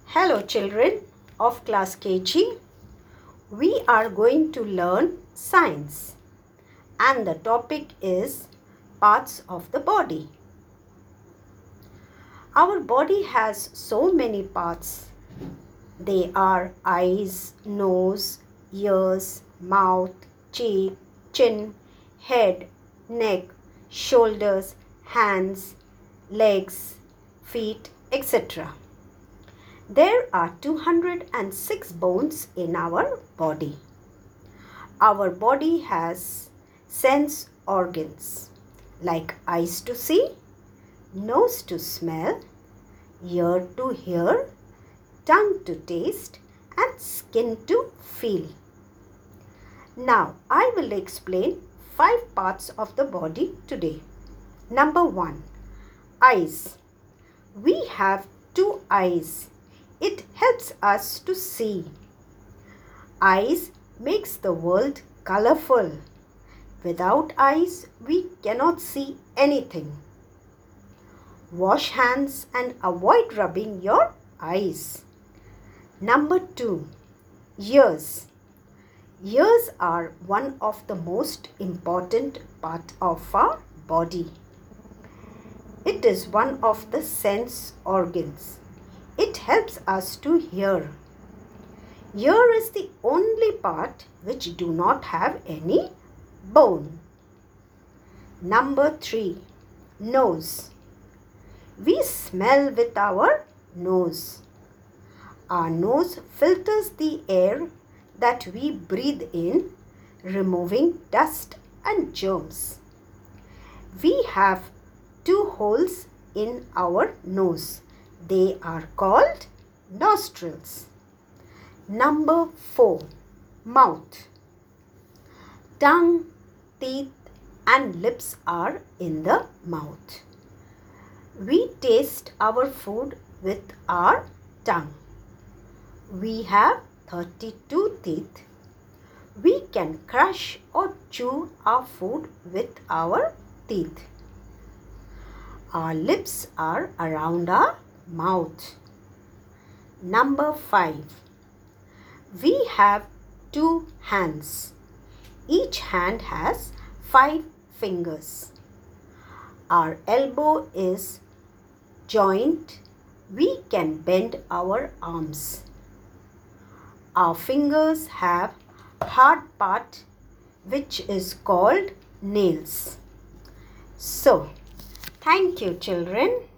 Hello children of class KG. We are going to learn science and the topic is parts of the body. Our body has so many parts. They are eyes, nose, ears, mouth, cheek, chin, head, neck, shoulders, hands, legs, feet, etc. There are 206 bones in our body. Our body has sense organs like eyes to see, nose to smell, ear to hear, tongue to taste and skin to feel. Now I will explain 5 parts of the body today. Number 1. Eyes. We have 2 eyes. It helps us to see. Eyes makes the world colorful. Without eyes, we cannot see anything. Wash hands and avoid rubbing your eyes. Number 2. Ears. Ears are one of the most important part of our body. It is one of the sense organs. It helps us to hear. Ear is the only part which do not have any bone. Number 3. Nose. We smell with our nose. Our nose filters the air that we breathe in, removing dust and germs. We have 2 holes in our nose. They are called nostrils. Number 4. Mouth. Tongue, teeth and lips are in the mouth. We taste our food with our tongue. We have 32 teeth. We can crush or chew our food with our teeth. Our lips are around our mouth. Number 5. We have 2 hands. Each hand has 5 fingers. Our elbow is joint. We can bend our arms. Our fingers have hard part which is called nails. So, thank you children.